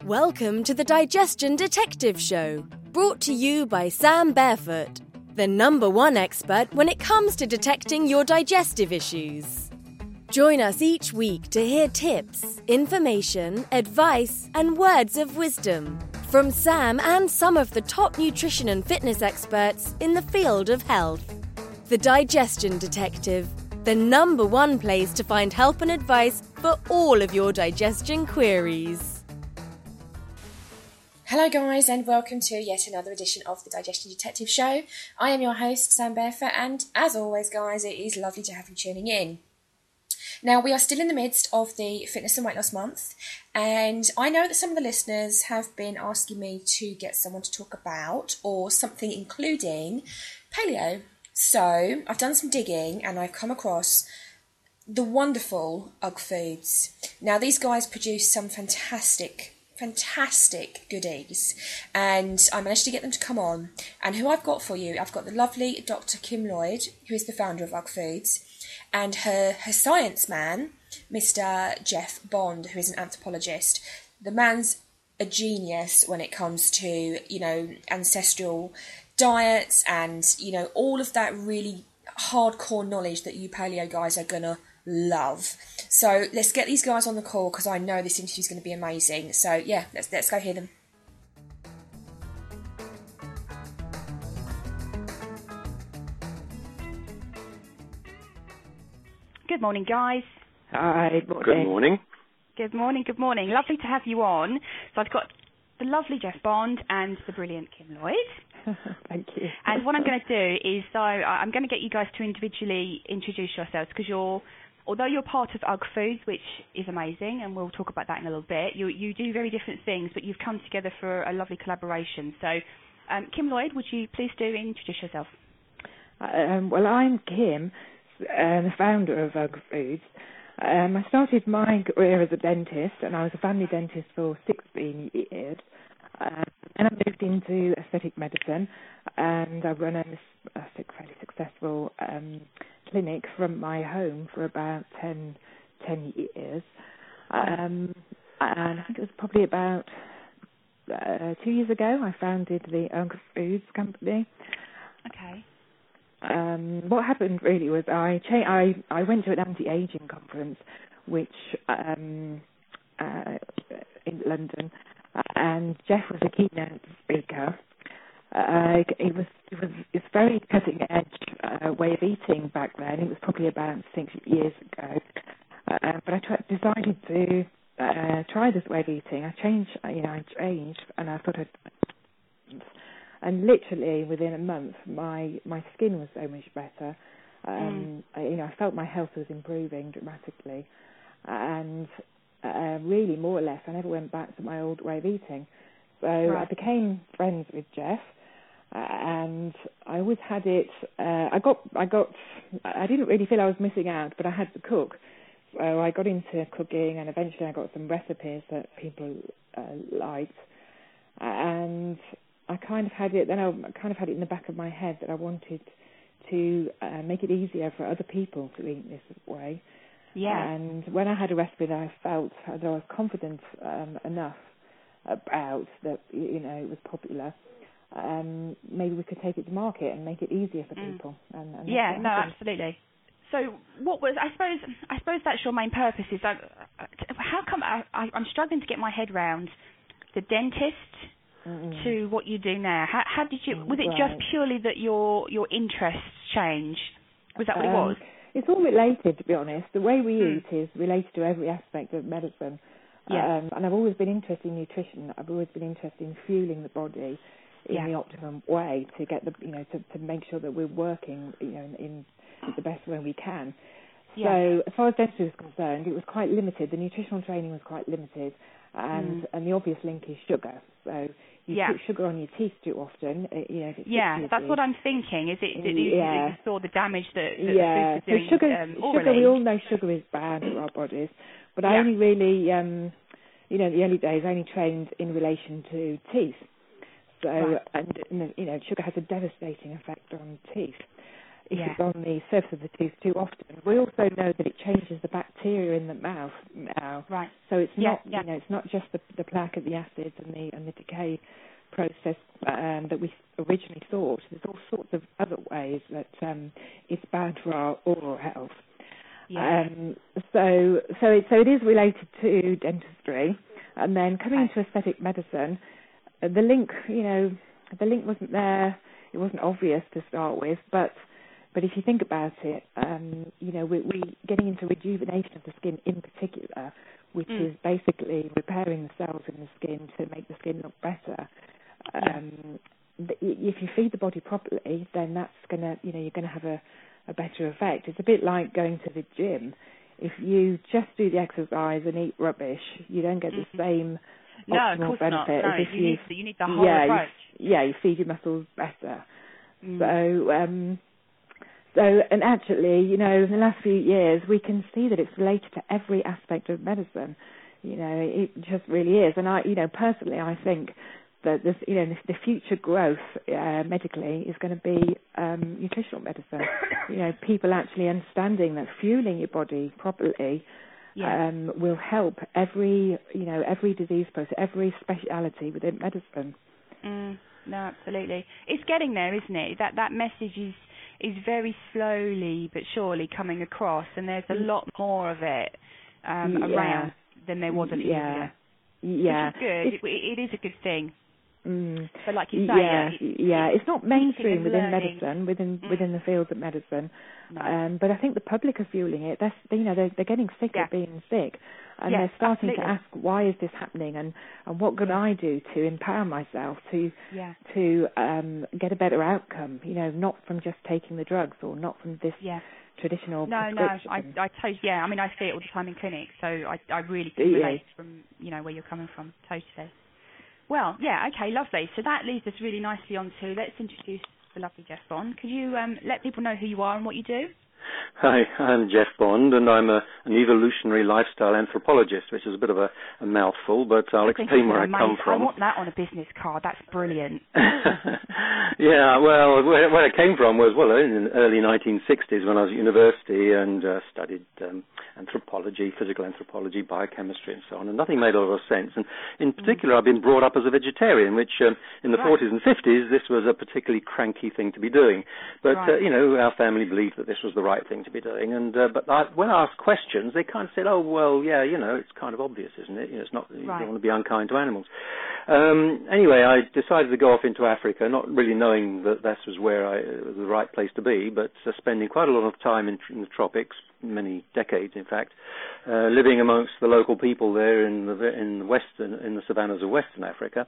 Welcome to the Digestion Detective Show, brought to you by Sam Barefoot, the #1 expert when it comes to detecting your digestive issues. Join us each week to hear tips, information, advice, and words of wisdom from Sam and some of the top nutrition and fitness experts in the field of health. The Digestion Detective, the #1 place to find help and advice for all of your digestion queries. Hello guys, and welcome to yet another edition of the Digestion Detective Show. I am your host, Sam Barefoot, and as always guys, it is lovely to have you tuning in. Now, we are still in the midst of the Fitness and Weight Loss Month, and I know that some of the listeners have been asking me to get someone to talk about, or something including, paleo. So, I've done some digging, and I've come across the wonderful UGG Foods. Now, these guys produce some fantastic goodies, and I managed to get them to come on. And who I've got for you, I've got the lovely Dr. Kim Lloyd, who is the founder of UGG Foods, and her science man, Mr. Jeff Bond, who is an anthropologist. The man's a genius when it comes to, ancestral diets and, all of that really hardcore knowledge that you paleo guys are gonna love. So let's get these guys on the call, because I know this interview is going to be amazing. So yeah, let's go hear them. Good morning, guys. Hi. Good morning. Good morning. Lovely to have you on. So I've got the lovely Jeff Bond and the brilliant Kim Lloyd. Thank you. And what I'm going to do is, I'm going to get you guys to individually introduce yourselves, because although you're part of UGG Foods, which is amazing, and we'll talk about that in a little bit, you do very different things, but you've come together for a lovely collaboration. So, Kim Lloyd, would you please introduce yourself? Well, I'm Kim, the founder of UGG Foods. I started my career as a dentist, and I was a family dentist for 16 years. And I moved into aesthetic medicine, and I run a fairly successful clinic from my home for about 10 years. And I think it was probably about 2 years ago I founded the UGG Foods company. Okay. What happened really was I went to an anti-aging conference, which in London, and Jeff was a keynote speaker. It's very cutting edge way of eating back then. It was probably about 6 years ago. But I decided to try this way of eating. I changed, and I thought and literally within a month, my skin was so much better. I felt my health was improving dramatically, and really, more or less, I never went back to my old way of eating. So I became friends with Jeff, and I always had it. I didn't really feel I was missing out, but I had to cook. So I got into cooking, and eventually I got some recipes that people liked, and I kind of had it. Then I kind of had it in the back of my head that I wanted to make it easier for other people to eat this way. Yeah. And when I had a recipe that I felt that I was confident enough about, that it was popular, maybe we could take it to market and make it easier for people. And absolutely. So what was, I suppose that's your main purpose, is that, how come I'm struggling to get my head round the dentist to what you do now? How did you, was it just purely that your interests changed? Was that what it was? It's all related, to be honest. The way we eat is related to every aspect of medicine. Yeah. And I've always been interested in nutrition. I've always been interested in fueling the body in the optimum way to get the, to make sure that we're working, in the best way we can. Yeah. So as far as dentistry is concerned, it was quite limited. The nutritional training was quite limited, and the obvious link is sugar. So you put sugar on your teeth too often. That's what I'm thinking. Is it that you saw the damage that the foods are doing? So sugar, we all know sugar is bad for our bodies, but I only really, in the early days, I only trained in relation to teeth. So, and sugar has a devastating effect on teeth. if it's on the surface of the tooth too often. We also know that it changes the bacteria in the mouth now. Right. So it's not, you know, it's not just the plaque of the acids and the decay process that we originally thought. There's all sorts of other ways that it's bad for our oral health. Yeah. So it is related to dentistry, and then coming into aesthetic medicine, the link wasn't there. It wasn't obvious to start with, but if you think about it, you know, we're getting into rejuvenation of the skin in particular, which is basically repairing the cells in the skin to make the skin look better. If you feed the body properly, then that's gonna, you know, you're gonna have a better effect. It's a bit like going to the gym. If you just do the exercise and eat rubbish, you don't get the same optimal benefit as if you need the whole approach. You feed your muscles better. So, and actually, you know, in the last few years, we can see that it's related to every aspect of medicine. You know, it just really is. And I, you know, personally, I think that this, you know, the future growth medically is going to be nutritional medicine. You know, people actually understanding that fueling your body properly will help every disease process, every speciality within medicine. No, absolutely. It's getting there, isn't it? That message is very slowly but surely coming across, and there's a lot more of it around than there was a few years ago. Yeah, which is good. It is a good thing. But like you say, it's not mainstream within medicine, within the fields of medicine. No. But I think the public are fueling it. They're getting sick of being sick, and they're starting to ask, why is this happening, and what can I do to empower myself to get a better outcome? You know, not from just taking the drugs or not from this traditional prescription. I totally. I mean, I see it all the time in clinic, so I really can relate from, you know, where you're coming from. Totally. Well, okay, lovely. So that leads us really nicely on to, let's introduce the lovely Jeff Bond. Could you let people know who you are and what you do? Hi, I'm Jeff Bond, and I'm an evolutionary lifestyle anthropologist, which is a bit of a mouthful, but I'll explain where I come from. I want that on a business card. That's brilliant. Well, where I came from was, in the early 1960s when I was at university and studied anthropology, physical anthropology, biochemistry, and so on, and nothing made a lot of sense. And in particular, I've been brought up as a vegetarian, which in the 40s and 50s, this was a particularly cranky thing to be doing. But, you know, our family believed that this was the right thing to be doing. And when I asked questions, they kind of said, you know, it's kind of obvious, isn't it? You know, it's not, you don't want to be unkind to animals. Anyway, I decided to go off into Africa, not really knowing that this was the right place to be, but spending quite a lot of time in the tropics, many decades, in fact, living amongst the local people there in the savannas of Western Africa,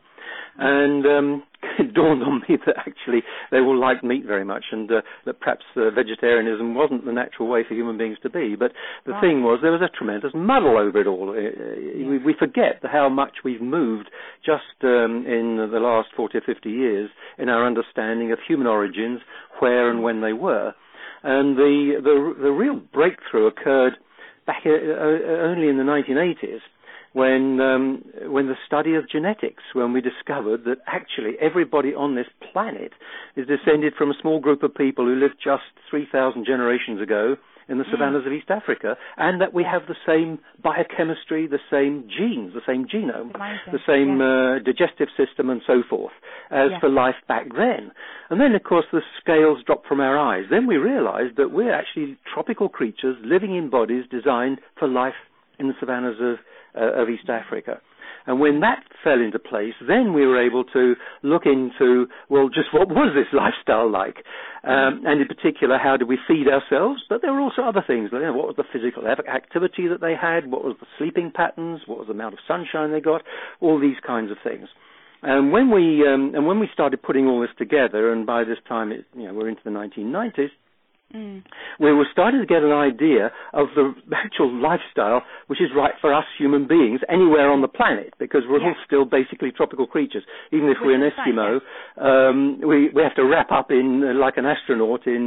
and it dawned on me that actually they all liked meat very much, and that perhaps vegetarianism wasn't the natural way for human beings to be. But the thing was, there was a tremendous muddle over it all. We forget how much we've moved just in the last 40 or 50 years in our understanding of human origins, where and when they were. And the real breakthrough occurred back only in the 1980s, when the study of genetics, when we discovered that actually everybody on this planet is descended from a small group of people who lived just 3,000 generations ago in the savannas of East Africa, and that we have the same biochemistry, the same genes, the same genome, the same digestive system and so forth as for life back then. And then, of course, the scales dropped from our eyes. Then we realized that we're actually tropical creatures living in bodies designed for life in the savannas of East Africa. And when that fell into place, then we were able to look into, just what was this lifestyle like? And in particular, how did we feed ourselves? But there were also other things. You know, what was the physical activity that they had? What was the sleeping patterns? What was the amount of sunshine they got? All these kinds of things. And when we started putting all this together, and by this time, we're into the 1990s, we were starting to get an idea of the actual lifestyle which is right for us human beings anywhere on the planet, because we're all still basically tropical creatures. Even if we're an Eskimo, we have to wrap up in like an astronaut in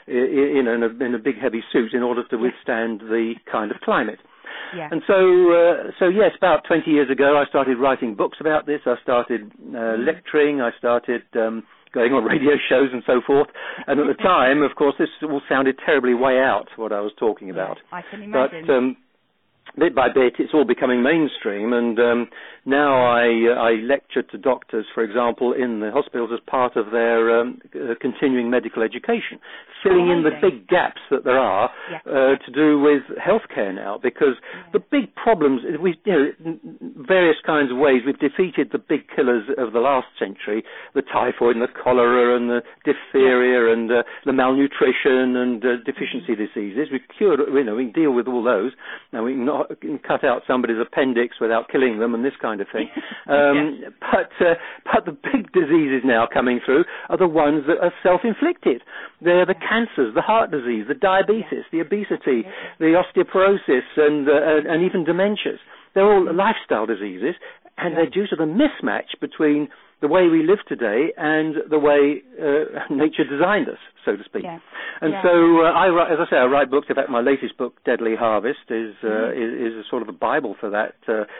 a big heavy suit in order to withstand the kind of climate. Yeah. And so yes, about 20 years ago, I started writing books about this. I started lecturing. I started going on radio shows and so forth. And at the time, of course, this all sounded terribly way out, what I was talking about. I can imagine. But bit by bit, it's all becoming mainstream, and now I lecture to doctors, for example, in the hospitals as part of their continuing medical education, filling in the big gaps that there are to do with healthcare now, because the big problems, various kinds of ways, we've defeated the big killers of the last century, the typhoid and the cholera and the diphtheria and the malnutrition and deficiency diseases. We've cured, we can deal with all those. Now we can cut out somebody's appendix without killing them and this kind of thing. But the big diseases now coming through are the ones that are self-inflicted. They're the cancers, the heart disease, the diabetes, the obesity, the osteoporosis, and even dementias. They're all lifestyle diseases, and they're due to the mismatch between the way we live today and the way nature designed us, so to speak. And so I write books. In fact, my latest book, Deadly Harvest, is a sort of a Bible for that,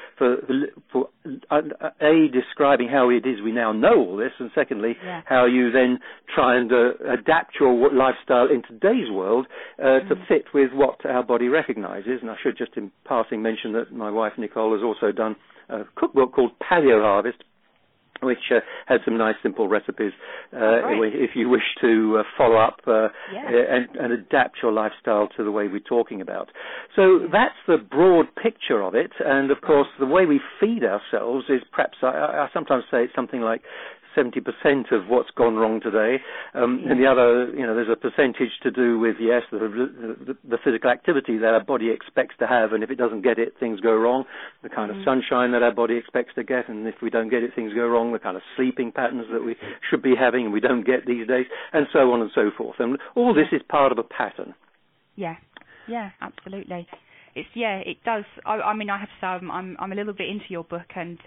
for describing how it is we now know all this, and secondly, how you then try and adapt your lifestyle in today's world to fit with what our body recognizes. And I should just in passing mention that my wife, Nicole, has also done a cookbook called Paleo Harvest, which has some nice simple recipes if you wish to follow up and adapt your lifestyle to the way we're talking about. So that's the broad picture of it, and of course the way we feed ourselves is perhaps, I sometimes say it's something like 70% of what's gone wrong today, and the other, there's a percentage to do with, the physical activity that our body expects to have, and if it doesn't get it, things go wrong, the kind of sunshine that our body expects to get, and if we don't get it, things go wrong, the kind of sleeping patterns that we should be having and we don't get these days, and so on and so forth. And all this is part of a pattern. Yeah, absolutely. It does. I mean, I have to say, I'm a little bit into your book, and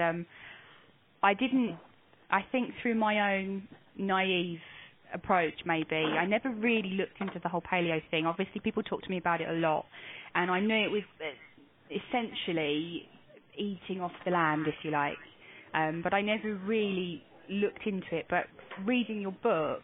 I think through my own naive approach, maybe, I never really looked into the whole paleo thing. Obviously, people talk to me about it a lot, and I knew it was essentially eating off the land, if you like, but I never really looked into it. But reading your book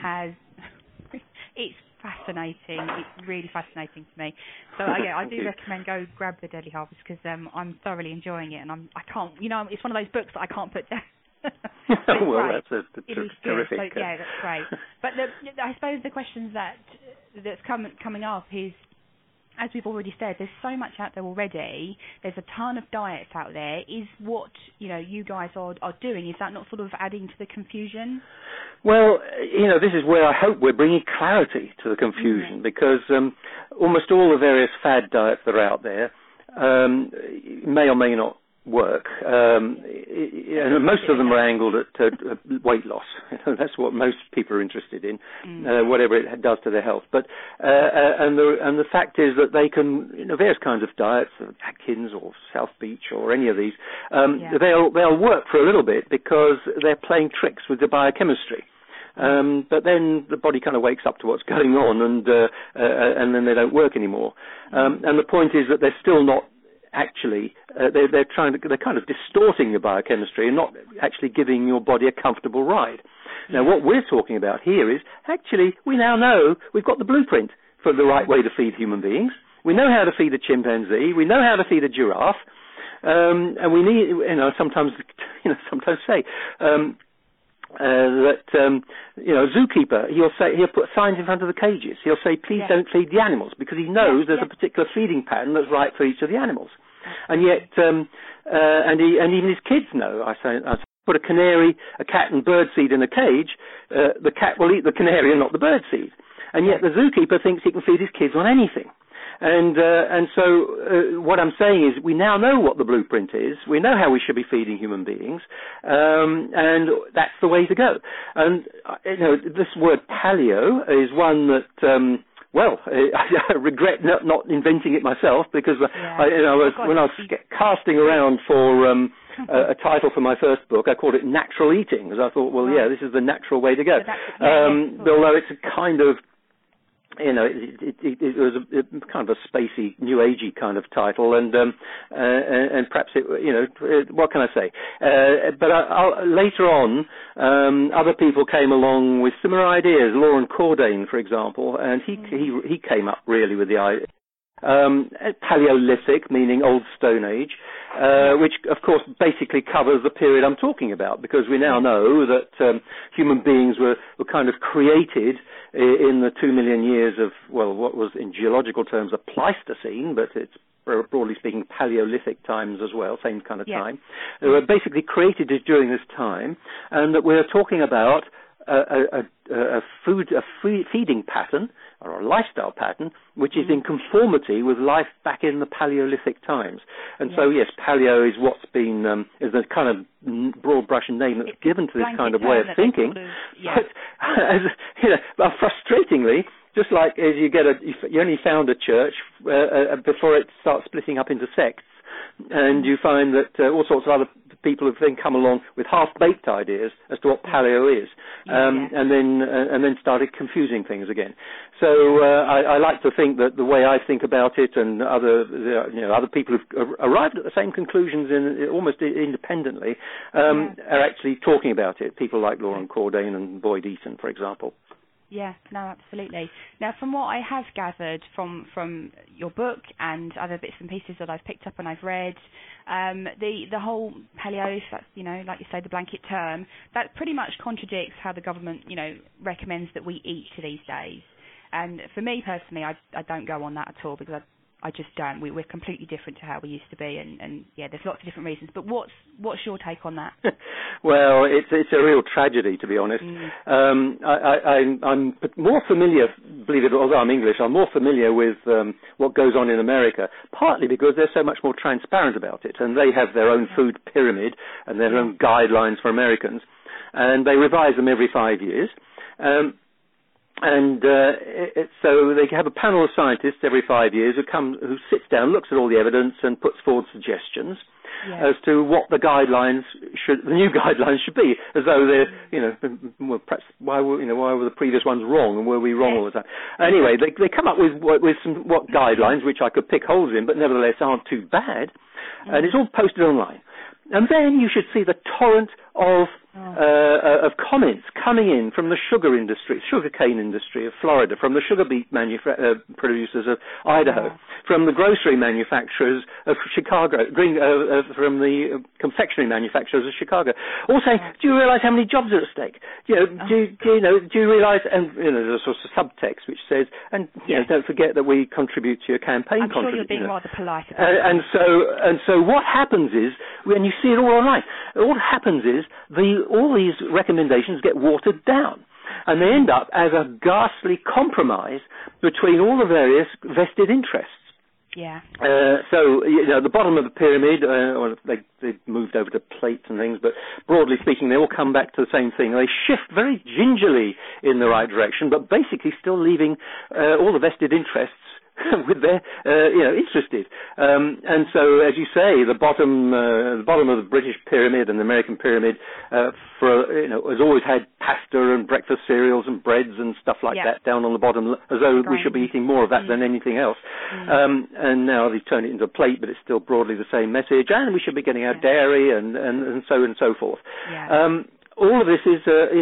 it's fascinating. It's really fascinating to me. So I do recommend go grab the Deadly Harvest, because I'm thoroughly enjoying it, and I can't, it's one of those books that I can't put down. Well, that's terrific. So, that's great. But I suppose the questions that's coming up is, as we've already said, there's so much out there already. There's a ton of diets out there. Is what you guys are doing, is that not sort of adding to the confusion? Well, this is where I hope we're bringing clarity to the confusion, because almost all the various fad diets that are out there may or may not work, and most of them are angled at weight loss. That's what most people are interested in, whatever it does to their health. But and the fact is that they can, various kinds of diets, Atkins or South Beach or any of these, they'll work for a little bit because they're playing tricks with the biochemistry. But then the body kind of wakes up to what's going on, and then they don't work anymore. And the point is that they're still not actually, they're kind of distorting your biochemistry and not actually giving your body a comfortable ride. Now, what we're talking about here is, actually, we now know we've got the blueprint for the right way to feed human beings. We know how to feed a chimpanzee. We know how to feed a giraffe. And we need, sometimes say, a zookeeper, he'll put signs in front of the cages. He'll say, please don't feed the animals, because he knows there's a particular feeding pattern that's right for each of the animals. And yet, and even his kids know. I put a canary, a cat and bird seed in a cage, the cat will eat the canary and not the bird seed. And yet the zookeeper thinks he can feed his kids on anything. And so what I'm saying is, we now know what the blueprint is. We know how we should be feeding human beings, and that's the way to go. And this word paleo is one that, I regret not inventing it myself, because when I was casting around for a title for my first book, I called it Natural Eating, because I thought, this is the natural way to go. Although it's a kind of it was a kind of a spacey, new agey kind of title, and perhaps what can I say? But later on, other people came along with similar ideas. Loren Cordain, for example, and he came up really with the idea. Paleolithic, meaning Old Stone Age, which of course basically covers the period I'm talking about, because we now know that human beings were kind of created in the 2 million years of, well, what was in geological terms a Pleistocene, but it's broadly speaking Paleolithic times as well, same kind of time. They were basically created during this time, and that we're talking about a feeding pattern or a lifestyle pattern which is in conformity with life back in the Paleolithic times. And so, yes, paleo is what's been is the kind of broad brush name that's given to this kind of way of thinking. But frustratingly, just like as you only found a church before it starts splitting up into sects, and you find that all sorts of other people have then come along with half-baked ideas as to what paleo is, and then started confusing things again. So I like to think that the way I think about it, and other people who've arrived at the same conclusions almost independently, are actually talking about it. People like Loren Cordain and Boyd Eaton, for example. Yeah, no, absolutely. Now, from what I have gathered from your book and other bits and pieces that I've picked up and I've read, the whole paleo, that's, like you say, the blanket term, that pretty much contradicts how the government, recommends that we eat these days. And for me personally, I don't go on that at all, because I just don't. We're completely different to how we used to be, and there's lots of different reasons. But what's your take on that? Well, it's a real tragedy, to be honest. I'm more familiar, believe it or not, although I'm English, I'm more familiar with what goes on in America, partly because they're so much more transparent about it, and they have their own food pyramid and their own guidelines for Americans, and they revise them every 5 years. So they have a panel of scientists every 5 years who sits down, looks at all the evidence, and puts forward suggestions as to what the new guidelines should be, as though they're, well, perhaps why were the previous ones wrong, and were we wrong all the time? Anyway, they come up with some guidelines which I could pick holes in, but nevertheless aren't too bad, and it's all posted online. And then you should see the torrent of comments coming in from the sugarcane industry of Florida, from the sugar beet producers of Idaho, from the grocery manufacturers of Chicago, from the confectionery manufacturers of Chicago, all saying, do you realize how many jobs are at stake? Do you realize, and there's a sort of subtext which says, and don't forget that we contribute to your campaign. I'm sure you're being rather polite about it. And so what happens is, when you see it all online, what happens is all these recommendations get watered down, and they end up as a ghastly compromise between all the various vested interests. Yeah. So the bottom of the pyramid, they moved over to plates and things, but broadly speaking, they all come back to the same thing. They shift very gingerly in the right direction, but basically still leaving all the vested interests with their, interested. And so, as you say, the bottom of the British pyramid and the American pyramid, has always had pasta and breakfast cereals and breads and stuff like that down on the bottom, as though we should be eating more of that than anything else. And now they've turned it into a plate, but it's still broadly the same message, and we should be getting our dairy and so on and so forth. Yeah. All of this is,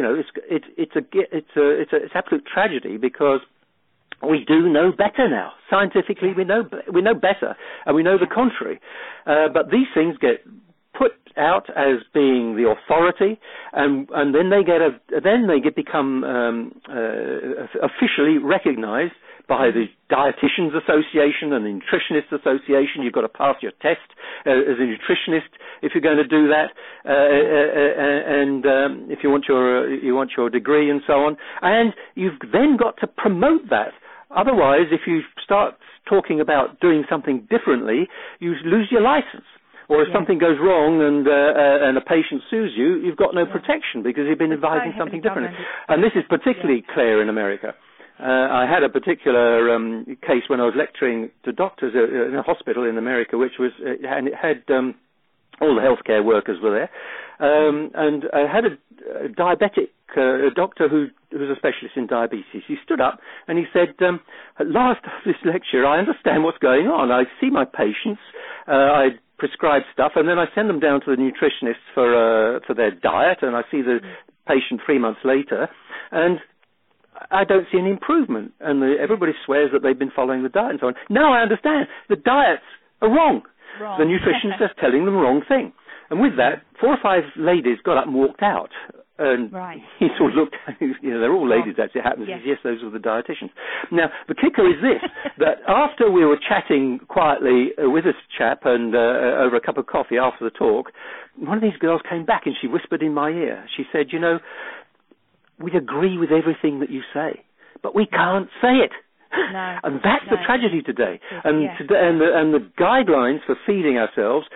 it's absolute tragedy, because we do know better now. Scientifically, we know better, and we know the contrary. But these things get put out as being the authority, and then they become officially recognised by the Dietitians Association and the Nutritionists Association. You've got to pass your test as a nutritionist if you're going to do that, and if you want your degree and so on. And you've then got to promote that. Otherwise, if you start talking about doing something differently, you lose your license. Or if something goes wrong and a patient sues you, you've got no protection, because you've been advising something different. And this is particularly clear in America. I had a particular case when I was lecturing to doctors in a hospital in America, which was and it had all the healthcare workers were there, and I had a diabetic doctor who's a specialist in diabetes. He stood up and he said, at last of this lecture, I understand what's going on. I see my patients, I prescribe stuff, and then I send them down to the nutritionist for their diet, and I see the patient 3 months later, and I don't see any improvement. And everybody swears that they've been following the diet and so on. Now I understand. The diets are wrong. The nutritionist is telling them the wrong thing. And with that, 4 or 5 ladies got up and walked out. And he sort of looked, they're all ladies, that's it happens. Yes, those were the dietitians. Now, the kicker is this, that after we were chatting quietly with this chap and over a cup of coffee after the talk, one of these girls came back and she whispered in my ear. She said, we agree with everything that you say, but we can't say it. No, and that's the tragedy today. And the guidelines for feeding ourselves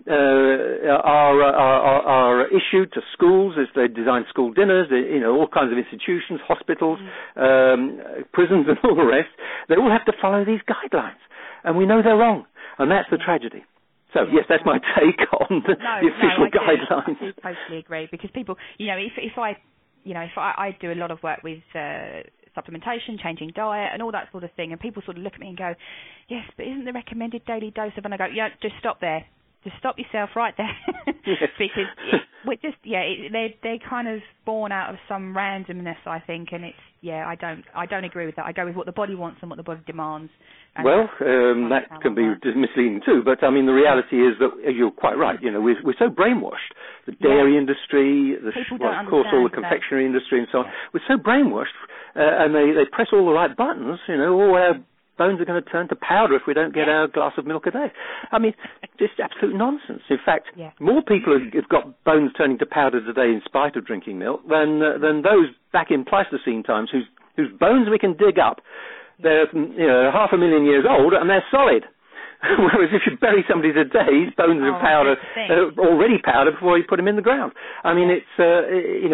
are issued to schools as they design school dinners, all kinds of institutions, hospitals, prisons and all the rest. They all have to follow these guidelines. And we know they're wrong. And that's the tragedy. So, yes, that's my take on the official guidelines. I totally agree. Because people, if I do a lot of work with supplementation, changing diet, and all that sort of thing, and people sort of look at me and go, yes, but isn't the recommended daily dose of, and I go, yeah, just stop there. Just stop yourself right there. Because they're kind of born out of some randomness, I think, and I don't agree with that. I go with what the body wants and what the body demands. Well, that can be misleading too, but I mean, the reality is that you're quite right. We're so brainwashed. The dairy industry, of course, all the confectionery industry and so on. We're so brainwashed, and they press all the right buttons. All our bones are going to turn to powder if we don't get our glass of milk a day. I mean, just absolute nonsense. In fact, more people have got bones turning to powder today in spite of drinking milk than those back in Pleistocene times whose bones we can dig up. They're 500,000 years old and they're solid. Whereas if you bury somebody today, his bones are powder, already powder before you put them in the ground. I mean, it's there's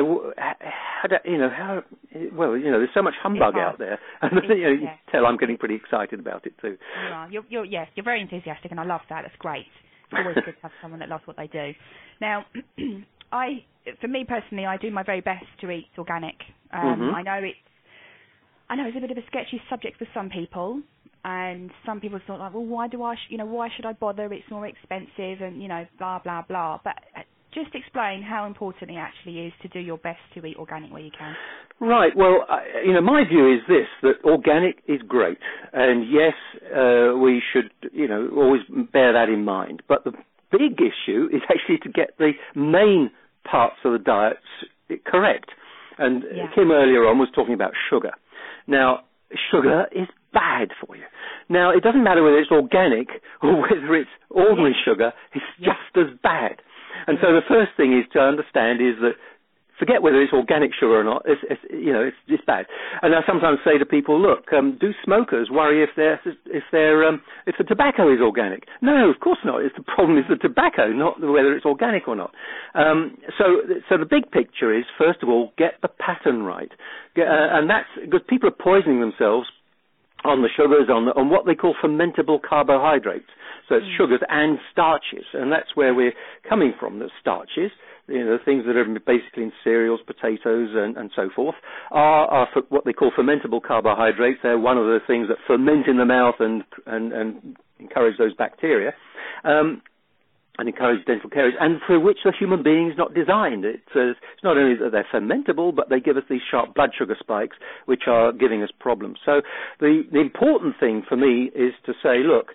so much humbug out there, and you can tell I'm getting pretty excited about it too. You're very enthusiastic, and I love that. It's great. It's always good to have someone that loves what they do. Now, for me personally, I do my very best to eat organic. I know it's a bit of a sketchy subject for some people. And some people thought, like, well, why should I bother? It's more expensive and, blah, blah, blah. But just explain how important it actually is to do your best to eat organic where you can. Right. Well, my view is this, that organic is great. And yes, we should, always bear that in mind. But the big issue is actually to get the main parts of the diet correct. And Kim earlier on was talking about sugar. Now, sugar is bad for you. Now, it doesn't matter whether it's organic or whether it's ordinary sugar, it's just as bad. And so the first thing is to understand is that forget whether it's organic sugar or not, it's bad. And I sometimes say to people, look, do smokers worry if the tobacco is organic? No, of course not. The problem is the tobacco, not whether it's organic or not. So the big picture is, first of all, get the pattern right. And that's because people are poisoning themselves on the sugars, on what they call fermentable carbohydrates. So it's sugars and starches, and that's where we're coming from. The starches, the things that are basically in cereals, potatoes, and so forth, are what they call fermentable carbohydrates. They're one of the things that ferment in the mouth and encourage those bacteria. And encourage dental caries, and for which the human being is not designed. It's not only that they're fermentable, but they give us these sharp blood sugar spikes, which are giving us problems. So the important thing for me is to say, look,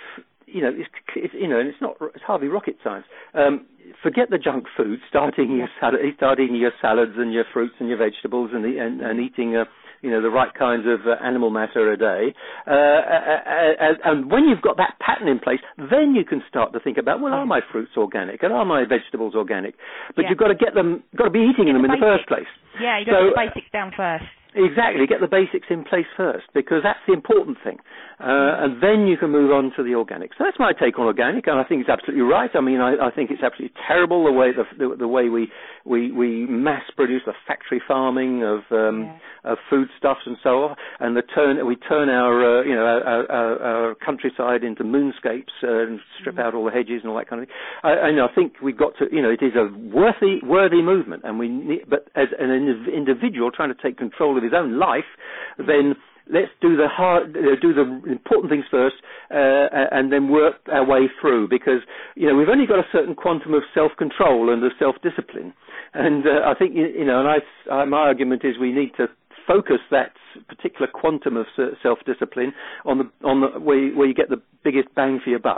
it's hardly rocket science. Forget the junk food. Start eating your salads and your fruits and your vegetables, and eating the right kinds of animal matter a day. And when you've got that pattern in place, then you can start to think about, well, are my fruits organic and are my vegetables organic? But you've got to be eating them in the first place. Yeah, you've got to get the basics down first. Exactly, get the basics in place first, because that's the important thing. And then you can move on to the organic. So that's my take on organic, and I think it's absolutely right. I mean, I think it's absolutely terrible the way we mass produce, the factory farming of foodstuffs and so on, and we turn our countryside into moonscapes and strip out all the hedges and all that kind of thing. I think we've got to, it is a worthy movement, and but as an individual trying to take control of his own life, then let's do the important things first, and then work our way through. Because we've only got a certain quantum of self-control and of self-discipline, and I think my argument is we need to focus that particular quantum of self-discipline on the where you get the biggest bang for your buck.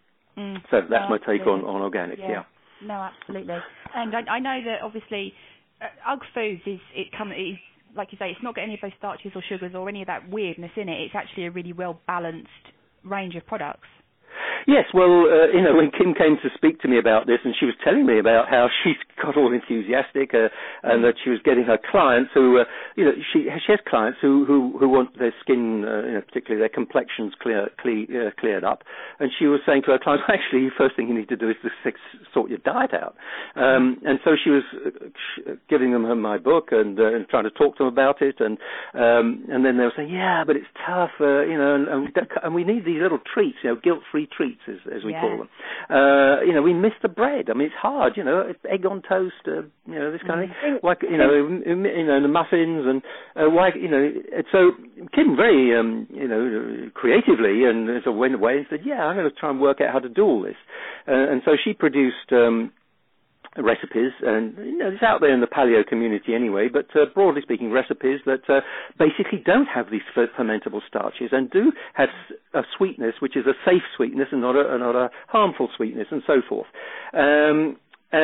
So that's my take on organic. Yeah. No, absolutely. And I know that obviously UGG Foods is like you say, it's not got any of those starches or sugars or any of that weirdness in it. It's actually a really well-balanced range of products. Yes, well, when Kim came to speak to me about this, and she was telling me about how she's got all enthusiastic, and that she was getting her clients who, she has clients who want their skin, particularly their complexions cleared up, and she was saying to her clients, actually, the first thing you need to do is to sort your diet out. And so she was giving them my book and trying to talk to them about it, and then they were saying, yeah, but it's tough, and we need these little treats, guilt-free treats, as we call them. We miss the bread. I mean, it's hard, egg on toast, this kind of thing. Like, the muffins and why, so Kim very, creatively and sort of went away and said, yeah, I'm going to try and work out how to do all this. And so she produced recipes, and it's out there in the paleo community anyway, but broadly speaking, recipes that basically don't have these fermentable starches and do have a sweetness which is a safe sweetness and not a harmful sweetness, and so forth. And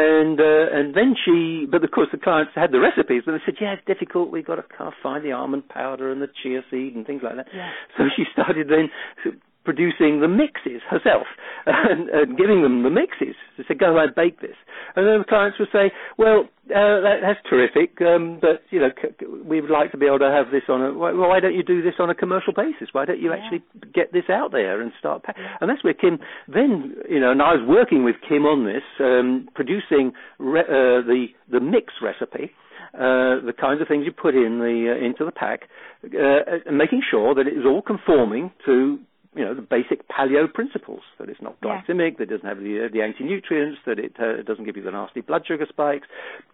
then but of course the clients had the recipes, but they said, yeah, it's difficult, we've got to kind of find the almond powder and the chia seed and things like that. Yeah. So she started then producing the mixes herself and giving them the mixes. She said, go and bake this. And then the clients would say, well, that's terrific, but, we would like to be able to have this why don't you do this on a commercial basis? Why don't you actually get this out there and start And that's where Kim then, and I was working with Kim on this, producing the mix recipe, the kinds of things you put into the pack, and making sure that it is all conforming to the basic paleo principles, that it's not glycemic, that it doesn't have the anti-nutrients, that it doesn't give you the nasty blood sugar spikes,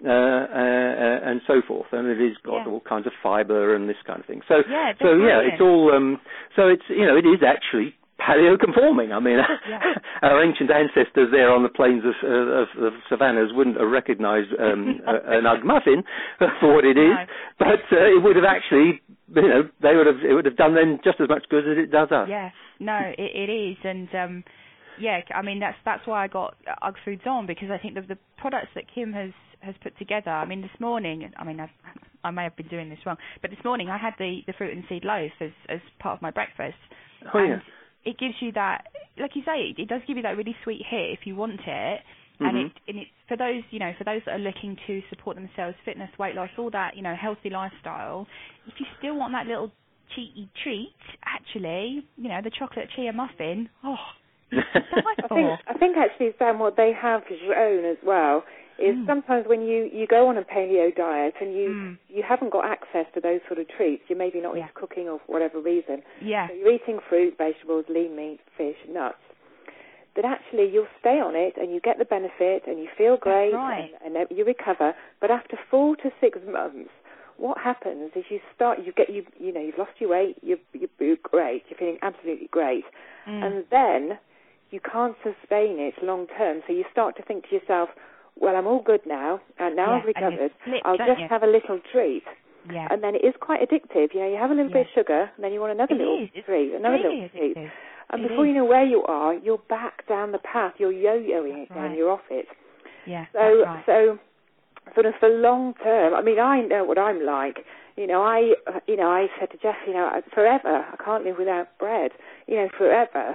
and so forth. And it has got all kinds of fiber and this kind of thing. So it's all, so it's, it is actually paleo conforming. I mean, our ancient ancestors there on the plains of the savannas wouldn't have recognised an UGG muffin for what it is, but it would have actually, it would have done them just as much good as it does us. Yeah, no, it is, and I mean that's why I got UGG Foods on, because I think the products that Kim has put together. I mean, this morning, I may have been doing this wrong, but this morning I had the fruit and seed loaf as part of my breakfast. Oh, yeah. It gives you that, like you say, it does give you that really sweet hit if you want it, and it's for those that are looking to support themselves, fitness, weight loss, all that, healthy lifestyle. If you still want that little cheaty treat, actually, the chocolate chia muffin, it's delightful. I think actually, Sam, what they have grown as well is sometimes when you go on a paleo diet and you haven't got access to those sort of treats, you're maybe not into cooking or for whatever reason. Yeah. So you're eating fruit, vegetables, lean meat, fish, nuts. But actually you'll stay on it and you get the benefit and you feel great and you recover. But after 4 to 6 months, what happens is you've lost your weight, you're great, you're feeling absolutely great. And then you can't sustain it long term. So you start to think to yourself, well, I'm all good now, and now I've recovered. I'll just have a little treat. Yeah. And then it is quite addictive. You have a little bit of sugar, and then you want another little treat, another little treat. And before you know where you are, you're back down the path. You're yo-yoing it down. You're off it. Yeah. So sort of for long term, I mean, I know what I'm like. I said to Jeff, forever, I can't live without bread. Forever.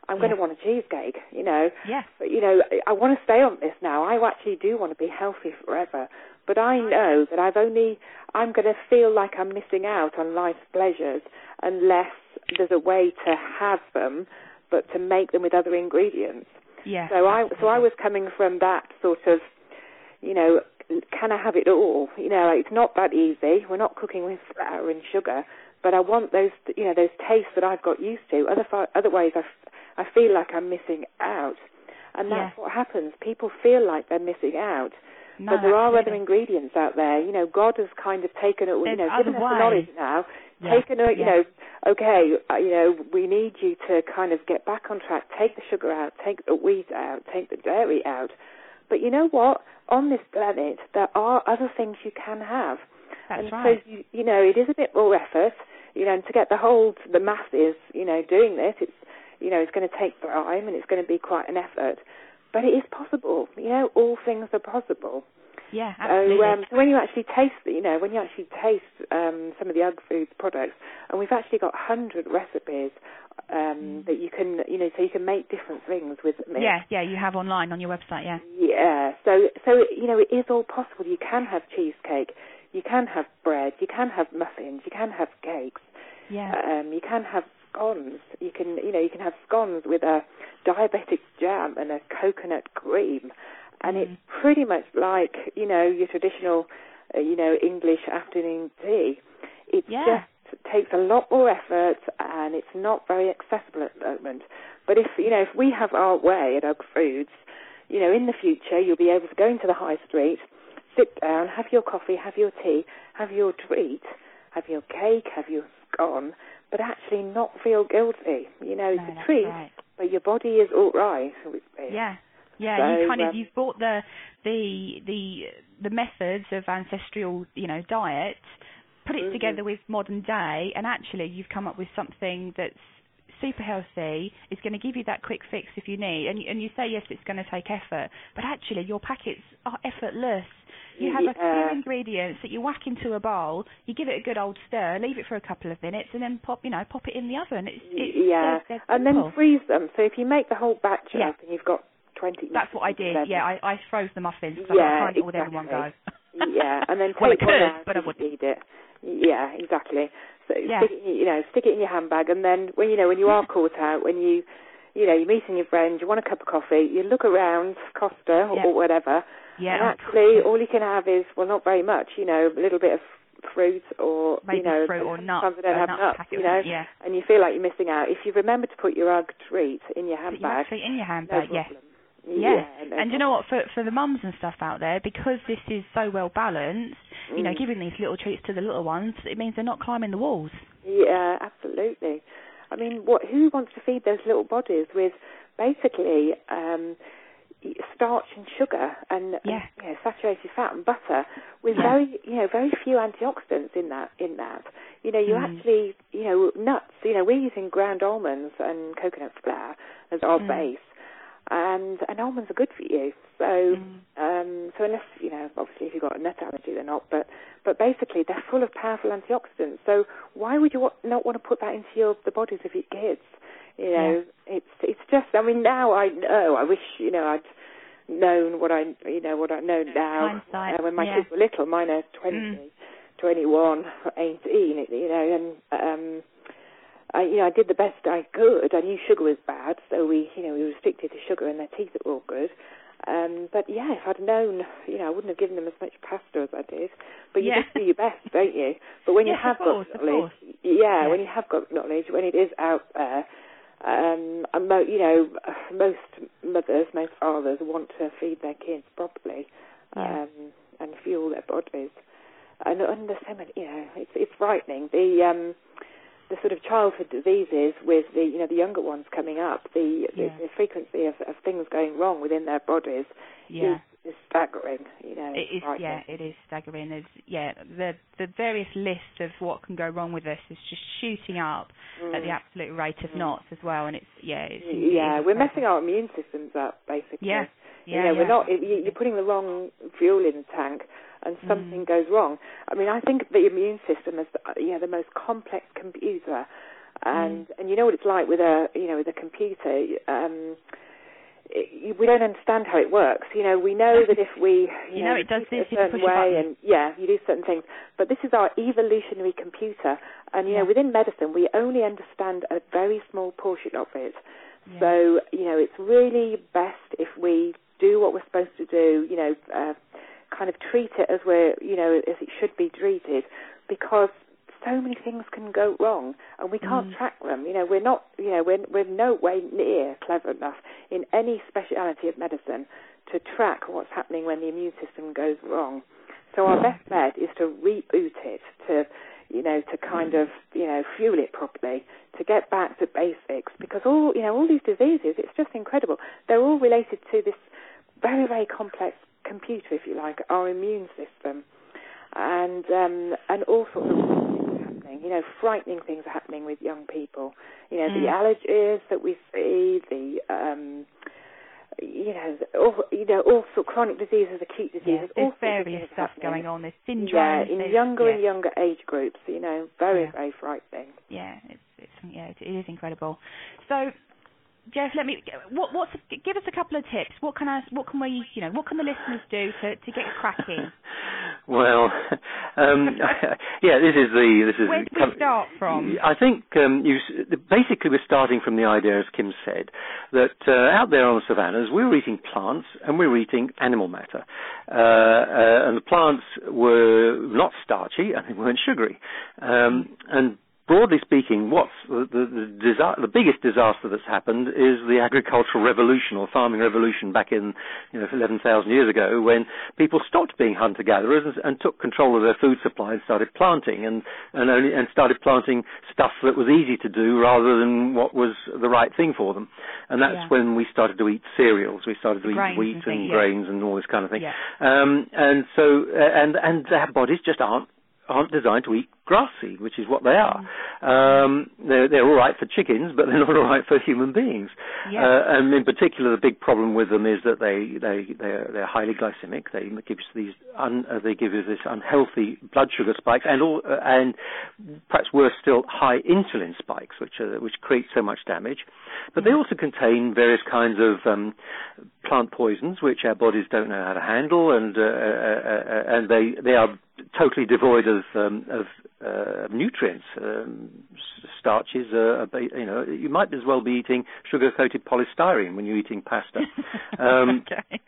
I'm going to want a cheesecake, you know. Yeah. But, you know, I want to stay on this now. I actually do want to be healthy forever. But I know that I'm going to feel like I'm missing out on life's pleasures unless there's a way to have them, but to make them with other ingredients. Yeah. So I was coming from that sort of, you know, can I have it all? You know, it's not that easy. We're not cooking with flour and sugar, but I want those, you know, those tastes that I've got used to. Otherwise, I feel like I'm missing out, and that's what happens. People feel like they're missing out. No, but there are other ingredients out there. You know, God has kind of taken it, you know, given us the knowledge now, taken it, you know, okay, you know, we need you to kind of get back on track, take the sugar out, take the wheat out, take the dairy out. But you know what? On this planet, there are other things you can have. That's right. So, you know, it is a bit more effort, you know, and to get the masses, you know, doing this, it's, you know, it's going to take time and it's going to be quite an effort. But it is possible. You know, all things are possible. Yeah, absolutely. So when you actually taste, you know, some of the UGG Foods products, and we've actually got 100 recipes that you can, you know, so you can make different things with them. Yeah, you have online on your website, yeah. Yeah, so you know, it is all possible. You can have cheesecake, you can have bread, you can have muffins, you can have cakes. Yeah. You can have scones. You can have scones with a diabetic jam and a coconut cream, and it's pretty much like, you know, your traditional, you know, English afternoon tea. It just takes a lot more effort, and it's not very accessible at the moment. But if we have our way at UGG Foods, you know, in the future you'll be able to go into the high street, sit down, have your coffee, have your tea, have your treat, have your cake, have your scone, but actually not feel guilty. You know, it's a treat, but your body is all right. Yeah. Yeah, so, you've brought the methods of ancestral, you know, diet, put it together with modern day, and actually you've come up with something that's super healthy, is going to give you that quick fix if you need. And you say, yes, it's going to take effort, but actually your packets are effortless. You have a few ingredients that you whack into a bowl, you give it a good old stir, leave it for a couple of minutes, and then pop it in the oven. It's and then freeze them. So if you make the whole batch up and you've got 20 minutes. That's what I did. Yeah, I froze the muffins because I can't eat all in one go. Yeah, and then take well, I could, one out but I wouldn't eat it. Yeah, exactly. So stick it in your handbag, and then when you are caught out, when you're meeting your friends, you want a cup of coffee, you look around Costa or whatever, and actually all you can have is, well, not very much, you know, a little bit of fruit or, maybe you know, fruit or nuts. Sometimes I don't have nuts, you know, and you feel like you're missing out. If you remember to put your UGG treat in your handbag. In your handbag, no problem. And you know what, for the mums and stuff out there, because this is so well balanced, you know, giving these little treats to the little ones, it means they're not climbing the walls. Yeah, absolutely. I mean, who wants to feed those little bodies with basically starch and sugar and saturated fat and butter with very few antioxidants in that. You know, you actually, you know, nuts. You know, we're using ground almonds and coconut flour as our base. And almonds are good for you. So, so unless, you know, obviously if you've got a nut allergy, they're not. But basically, they're full of powerful antioxidants. So why would you not want to put that into the bodies of your kids? You know, it's just. I mean, now I know. I wish, you know, I'd known what I know now. When my kids were little, mine are 20, 21, 18. You know, and. I did the best I could. I knew sugar was bad, so we restricted to sugar, and their teeth are all good. But if I'd known, you know, I wouldn't have given them as much pasta as I did. But you just do your best, don't you? But when you have got knowledge, when you have got knowledge, when it is out there, you know, most mothers, most fathers want to feed their kids properly and fuel their bodies. And there's so many, you know, it's frightening. The sort of childhood diseases with the younger ones coming up, the frequency of things going wrong within their bodies is staggering. You know, it is. It is staggering. There's the various lists of what can go wrong with us is just shooting up at the absolute rate of knots as well, and we're messing our immune systems up basically. We're not. You're putting the wrong fuel in the tank, and something goes wrong. I mean, I think the immune system is the most complex computer And you know what it's like with a computer. We don't understand how it works. You know, we know that if we it does this a certain way, and you do certain things. But this is our evolutionary computer, and within medicine, we only understand a very small portion of it. Yeah. So it's really best if we do what we're supposed to do. Kind of treat it as as it should be treated, because so many things can go wrong, and we can't track them. We're not, we're no way near clever enough in any speciality of medicine to track what's happening when the immune system goes wrong. So our best bet is to reboot it, to kind of, fuel it properly, to get back to basics, because all these diseases, it's just incredible. They're all related to this very, very complex computer, if you like, our immune system, and all sorts of things are happening. Frightening things are happening with young people. The allergies that we see, all sorts of chronic diseases, acute diseases. There's various stuff going on. There's syndromes. Yeah, in younger and younger age groups. Very, very frightening. Yeah, it is incredible. So, Jeff, give us a couple of tips. What can the listeners do to get cracking? Well, this is where do we start from? I think basically we're starting from the idea, as Kim said, that out there on the savannas we were eating plants and we were eating animal matter, and the plants were not starchy and they weren't sugary, and broadly speaking, what's the biggest disaster that's happened is the agricultural revolution or farming revolution back in 11,000 years ago, when people stopped being hunter-gatherers and took control of their food supply and started planting and started planting stuff that was easy to do rather than what was the right thing for them. And that's when we started to eat cereals. We started to eat wheat and grains and all this kind of thing. Yeah. And our bodies just aren't designed to eat grass seed, which is what they are. They're all right for chickens, but they're not all right for human beings. Yeah. And in particular, the big problem with them is that they're highly glycemic. They give you this unhealthy blood sugar spikes, and perhaps worse still, high insulin spikes, which create so much damage. But they also contain various kinds of plant poisons, which our bodies don't know how to handle, and they are totally devoid of nutrients. Starches, you might as well be eating sugar-coated polystyrene when you're eating pasta. Okay.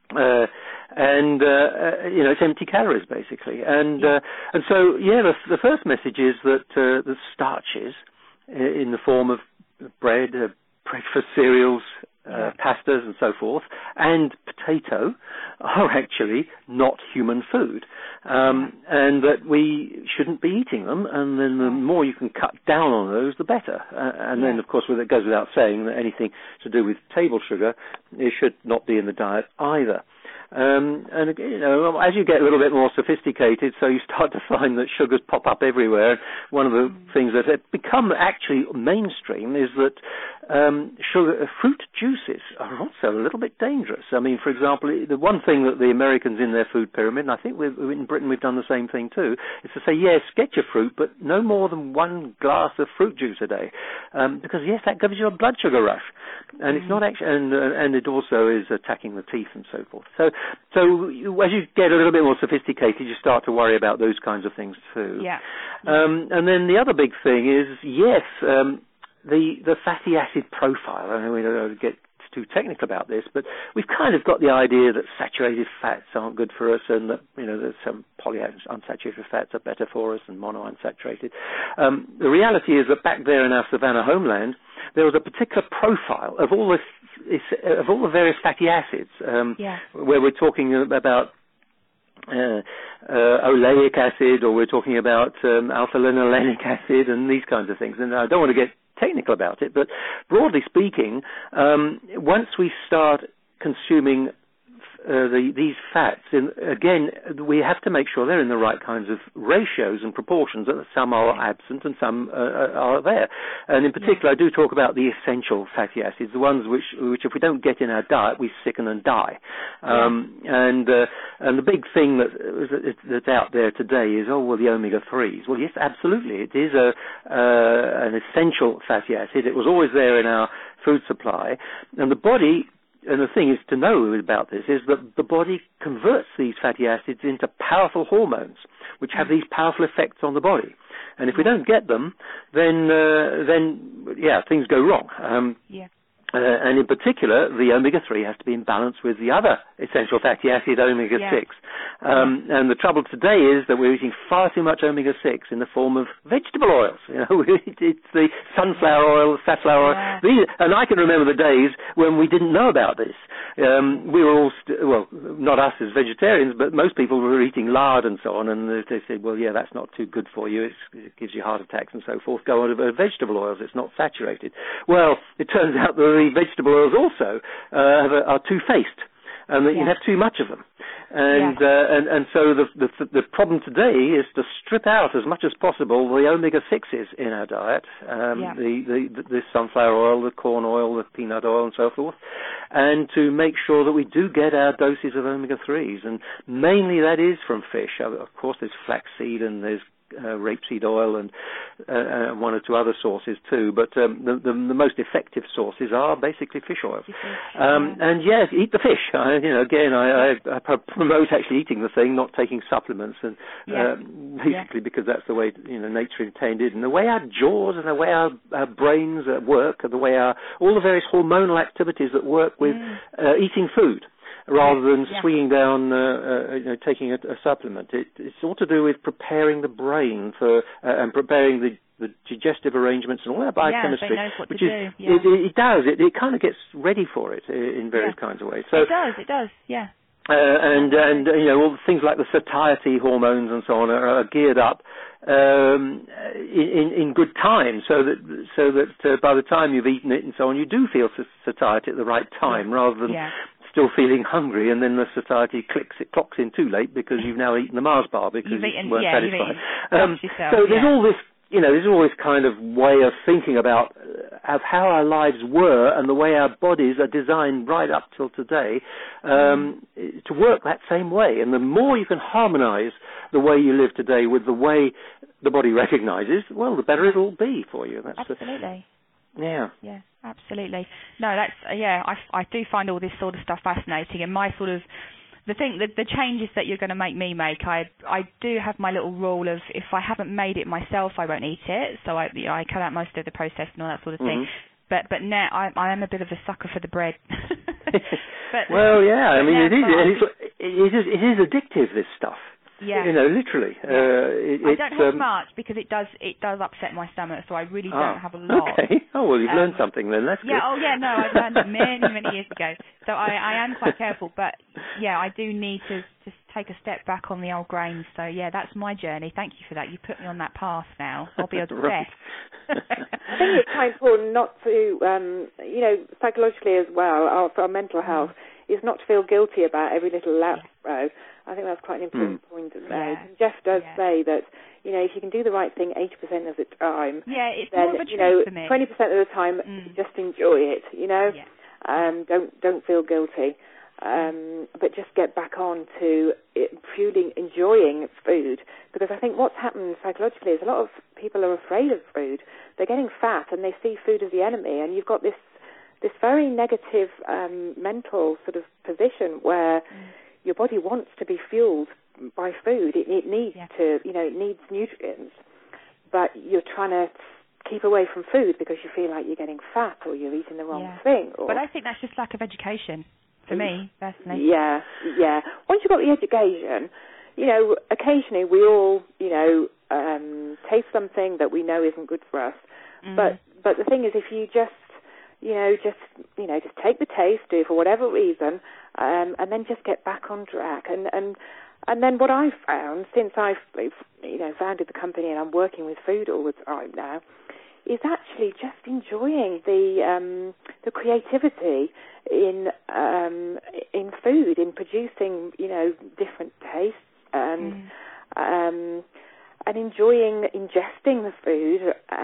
It's empty calories basically, and so the first message is that the starches in the form of bread, breakfast cereals, pastas and so forth, and potato are actually not human food, and that we shouldn't be eating them, and then the more you can cut down on those, the better. Then, of course, it goes without saying that anything to do with table sugar, it should not be in the diet either. As you get a little bit more sophisticated, so you start to find that sugars pop up everywhere. One of the things that have become actually mainstream is that fruit juices are also a little bit dangerous. I mean, for example, the one thing that the Americans in their food pyramid, and I think in Britain we've done the same thing too, is to say, yes, get your fruit, but no more than one glass of fruit juice a day, because yes, that gives you a blood sugar rush, and it's not actually, and it also is attacking the teeth and so forth. So as you get a little bit more sophisticated, you start to worry about those kinds of things too. Yeah. And then the other big thing is, the fatty acid profile. I know we don't get too technical about this, but we've kind of got the idea that saturated fats aren't good for us, and that there's some polyunsaturated fats are better for us than monounsaturated. The reality is that back there in our savanna homeland, there was a particular profile of all the various fatty acids, where we're talking about oleic acid, or we're talking about alpha-linolenic acid, and these kinds of things. And I don't want to get technical about it, but broadly speaking, once we start consuming these fats, again, we have to make sure they're in the right kinds of ratios and proportions, that some are absent and some are there. And in particular, I do talk about the essential fatty acids, the ones which if we don't get in our diet, we sicken and die. And And the big thing that's out there today is, the omega-3s. Well, yes, absolutely. It is an essential fatty acid. It was always there in our food supply. And the body, and the thing is to know about this, is that the body converts these fatty acids into powerful hormones, which have these powerful effects on the body. And if we don't get them, then things go wrong. And in particular, the omega-3 has to be in balance with the other essential fatty acid, omega-6. And the trouble today is that we're eating far too much omega-6 in the form of vegetable oils. It's the sunflower oil, safflower oil. And I can remember the days when we didn't know about this. We were all, not us as vegetarians, but most people were eating lard and so on, and they said, that's not too good for you. It gives you heart attacks and so forth. Go on to vegetable oils. It's not saturated. Well, it turns out that the vegetable oils also are two-faced, and that you have too much of them. And so the problem today is to strip out as much as possible the omega-6s in our diet, the sunflower oil, the corn oil, the peanut oil, and so forth, and to make sure that we do get our doses of omega-3s. And mainly that is from fish. Of course, there's flaxseed and there's rapeseed oil and one or two other sources too, but the most effective sources are basically fish oil. And yes, eat the fish. I promote actually eating the thing, not taking supplements, and basically because that's the way nature intended, and the way our jaws and the way our brains work, and the way all the various hormonal activities that work with eating food, rather than swinging down, taking a supplement. It's all to do with preparing the brain for and preparing the digestive arrangements and all that biochemistry. It knows what to do. It does. It kind of gets ready for it in various kinds of ways. So it does. Yeah. And all the things like the satiety hormones and so on are geared up in good time, so that by the time you've eaten it and so on, you do feel satiety at the right time, rather than still feeling hungry, and then the satiety clocks in too late because you've now eaten the Mars bar because you weren't satisfied. So there's all this, there's all this kind of way of thinking about of how our lives were and the way our bodies are designed right up till today to work that same way. And the more you can harmonise the way you live today with the way the body recognises, the better it'll be for you. That's absolutely. Yeah, absolutely. No, that's I do find all this sort of stuff fascinating, and my sort of the changes that you're going to make me make. I do have my little rule of if I haven't made it myself, I won't eat it. So I cut out most of the processed and all that sort of thing. But now I am a bit of a sucker for the bread. It is addictive, this stuff. Yeah. Literally. I don't have much because it does upset my stomach, so I really don't have a lot. Okay. You've learned something then. That's good. I've learned it many years ago. So I am quite careful, but I do need to just take a step back on the old grains. So that's my journey. Thank you for that. You put me on that path now. I'll be obsessed. Right. I think it's quite important not to, psychologically as well, for our mental health, is not to feel guilty about every little lapse row. I think that's quite an important point to make. And Jeff does say that, if you can do the right thing 80% of the time, it's then, more of a truth for me. 20% of the time, just enjoy it, Don't feel guilty. But just get back on to purely enjoying food, because I think what's happened psychologically is a lot of people are afraid of food. They're getting fat and they see food as the enemy, and you've got this very negative mental sort of position where your body wants to be fueled by food. It needs to, it needs nutrients, but you're trying to keep away from food because you feel like you're getting fat or you're eating the wrong thing. But I think that's just lack of education for me, personally. Yeah. Once you've got the education, occasionally we all, taste something that we know isn't good for us. But the thing is, if you just take the taste, do it for whatever reason, and then just get back on track. And then what I've found since I've founded the company and I'm working with food all the time now, is actually just enjoying the creativity in food, in producing different tastes and enjoying ingesting the food and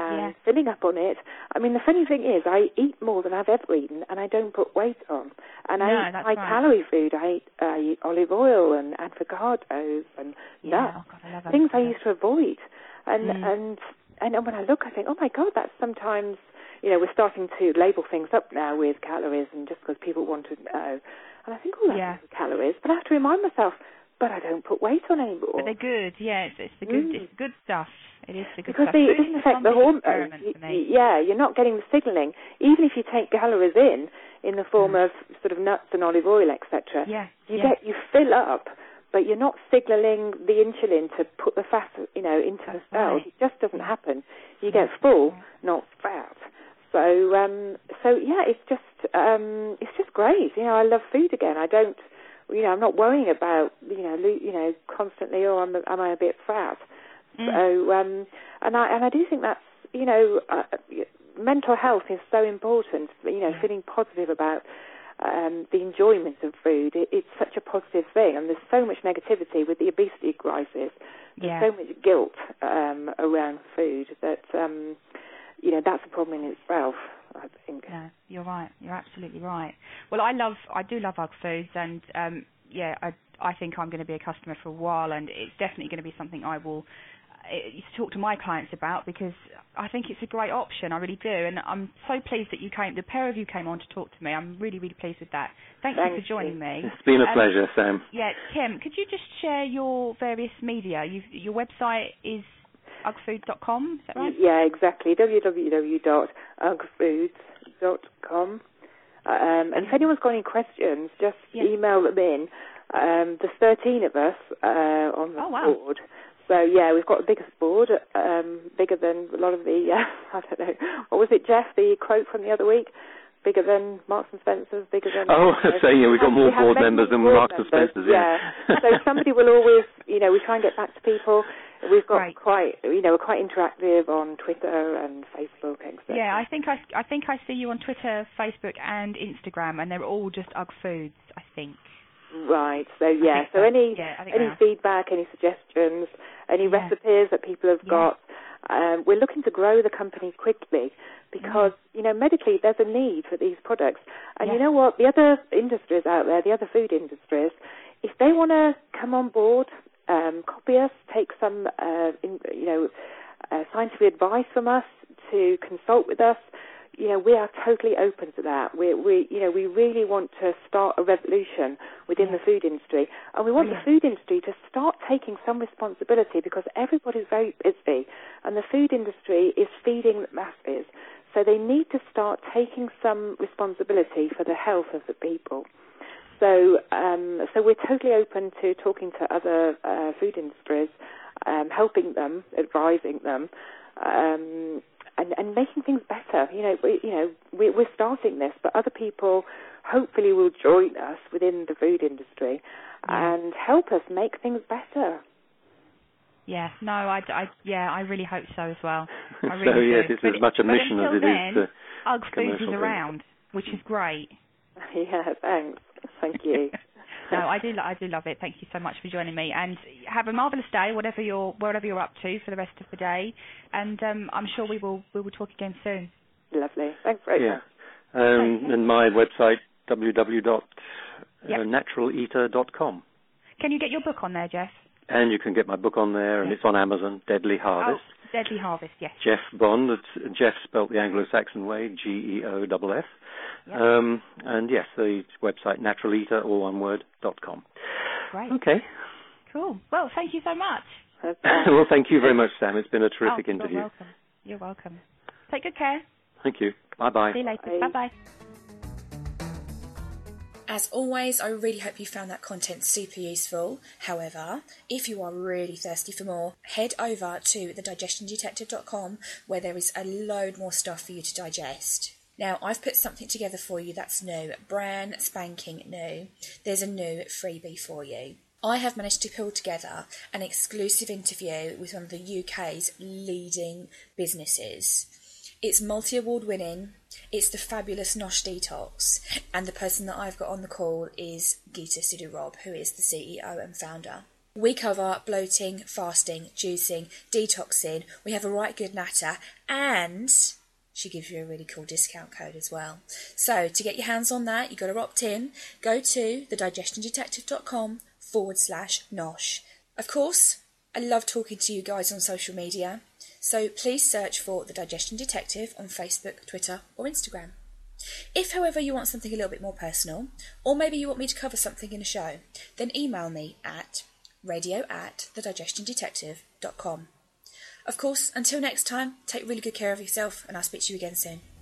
filling up on it. I mean, the funny thing is, I eat more than I've ever eaten, and I don't put weight on. And I eat high-calorie food. I eat olive oil and avocados and nuts, things I used to avoid. And when I look, I think, oh, my God, that's sometimes, we're starting to label things up now with calories, and just because people want to know. And I think, oh, that's calories. But I have to remind myself, but I don't put weight on anymore. But they're good, it's the good, it's good stuff. It is the good because stuff. Because it doesn't affect the hormones. You're not getting the signalling. Even if you take calories in the form of sort of nuts and olive oil, etc., you fill up, but you're not signalling the insulin to put the fat, into the cells. It just doesn't happen. You get full, not fat. So it's just great. I love food again. I don't. I'm not worrying about, constantly, am I a bit fat? So, and I do think that's, mental health is so important, feeling positive about the enjoyment of food. It's such a positive thing, and there's so much negativity with the obesity crisis. There's so much guilt around food that, that's a problem in itself, I think. Yeah, you're right. You're absolutely right. Well, I do love UGG Foods, and I think I'm going to be a customer for a while, and it's definitely going to be something I will talk to my clients about, because I think it's a great option. I really do, and I'm so pleased that the pair of you came on to talk to me. I'm really, really pleased with that. Thank you for joining me. It's been a pleasure, Sam. Yeah, Tim, could you just share your various media? Your website is uggfoods.com, is that right? Yeah, exactly. www.uggfoods.com. And if anyone's got any questions, just email them in. There's 13 of us on the board. So, we've got the biggest board, bigger than a lot of the, I don't know, what was it, Jeff, the quote from the other week? Bigger than Marks and Spencer's, bigger than... we've got more board members than Marks and Spencer's, So somebody will always, we try and get back to people. We've got we're quite interactive on Twitter and Facebook, etc. Yeah, I think I see you on Twitter, Facebook, and Instagram, and they're all just UGG Foods, I think. Right. So any feedback, any suggestions, any recipes that people have got. We're looking to grow the company quickly because medically there's a need for these products. And you know what? The other industries out there, the other food industries, if they want to come on board, copy us, take some scientific advice from us, to consult with us, we are totally open to that. We really want to start a revolution within the food industry, and we want the food industry to start taking some responsibility, because everybody's very busy, and the food industry is feeding the masses. So they need to start taking some responsibility for the health of the people. So we're totally open to talking to other food industries, helping them, advising them. And making things better. We're starting this, but other people hopefully will join us within the food industry and help us make things better. Yeah, no, I really hope so as well. I really so yes, it's as much a mission as it is to UGG Foods is around, which is great. Yeah, thanks. Thank you. No, I do love it. Thank you so much for joining me, and have a marvellous day, whatever you're up to for the rest of the day. And I'm sure we will talk again soon. Lovely. Thanks very much. And my website www.naturaleater.com. Can you get your book on there, Jeff? And you can get my book on there, and it's on Amazon. Deadly Harvest. Oh, Deadly Harvest, yes. Jeff Bond. It's Jeff spelt the Anglo-Saxon way, GEOFF. Yep. And yes, the website naturaleater, all one word, .com. Great. Okay. Cool. Well, thank you so much. Well, thank you very much, Sam. It's been a terrific interview. You're welcome. You're welcome. Take good care. Thank you. Bye-bye. See you later. Bye-bye. As always, I really hope you found that content super useful. However, if you are really thirsty for more, head over to thedigestiondetective.com, where there is a load more stuff for you to digest. Now, I've put something together for you that's new, brand spanking new. There's a new freebie for you. I have managed to pull together an exclusive interview with one of the UK's leading businesses. It's multi-award winning, it's the fabulous Nosh Detox, and the person that I've got on the call is Geeta Sidhu Rob, who is the CEO and founder. We cover bloating, fasting, juicing, detoxing. We have a right good natter, and she gives you a really cool discount code as well. So to get your hands on that, you've got to opt in. Go to thedigestiondetective.com/nosh. Of course, I love talking to you guys on social media, so please search for The Digestion Detective on Facebook, Twitter or Instagram. If, however, you want something a little bit more personal, or maybe you want me to cover something in a show, then email me at radio@thedigestiondetective.com. Of course, until next time, take really good care of yourself, and I'll speak to you again soon.